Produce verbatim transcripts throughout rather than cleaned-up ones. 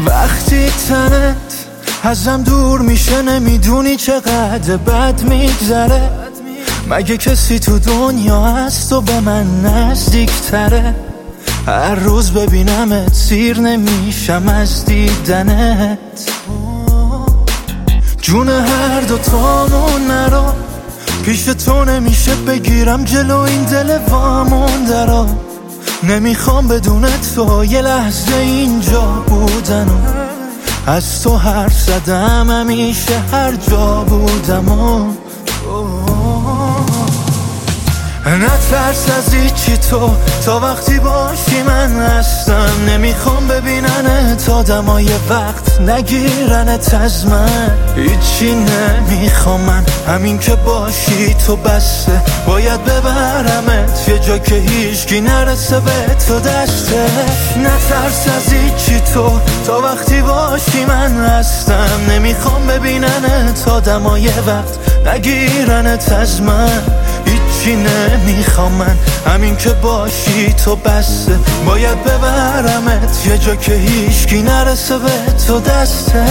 وقتی تنت ازم دور میشه نمیدونی چقدر بد میگذره. مگه کسی تو دنیا هست و به من نزدیک تره؟ هر روز ببینمت سیر نمیشم از دیدنت. جون هر دو تامون نرو، پیش تو نمیشه بگیرم جلو این دل وامونده رو. نمیخوام بدون تو یه لحظه اینجا بودن و از تو حرف زدم همیشه هر جا بودم و نترس از هیچی تو تا وقتی باشی من هستم. نمیخوام ببیننت آدمای وقت نگیرنت از من. هیچی نمیخوام من همین که باشی تو بسته. باید ببرمت یه جا که هیچکی نرسه به تو دسته. نترس از هیچی تو تا وقتی باشی من هستم. نمیخوام ببیننت آدمای وقت نگیرنت از من. هیچی نمیخوام من همین که باشی تو بسته. باید ببرمت یه جا که هیچکی نرسه به تو دسته.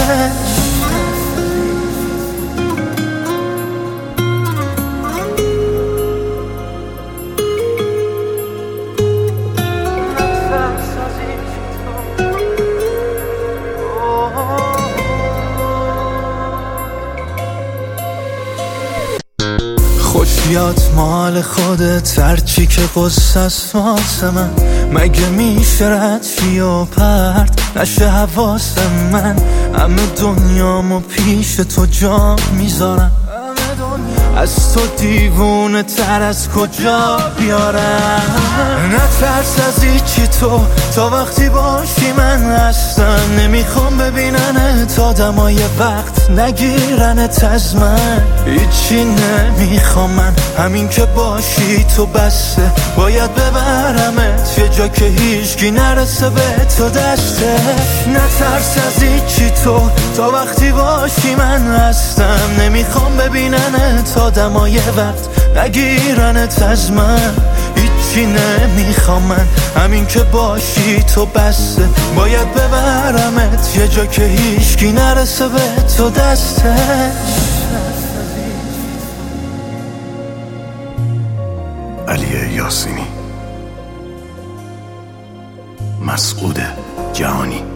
خوشیات مال خودت، هرچی که قصه است واسه من. مگه میشه رد شی و پرت نشه حواس من؟ همه دنیامو پیش تو جا میذارم. از تو دیوونه تر از کجا بیارم؟ نترس از هیچی تو تا وقتی باشی من هستم. نمیخوام ببیننت آدمای وقت نگیرنت از من. هیچی نمیخوام من همین که باشی تو بسته. باید ببرمت یه جا که هیچکی نرسه به تو دسته. نترس از هیچی تو تا وقتی باشی من هستم. نمیخوام ببیننت آدمای وقت نگیرنت از من. هیچی نمیخوام من همین که باشی تو بسته. باید ببرمت یه جا که هیچکی نرسه به تو دسته. علی یاسینی، مسعود جهانی.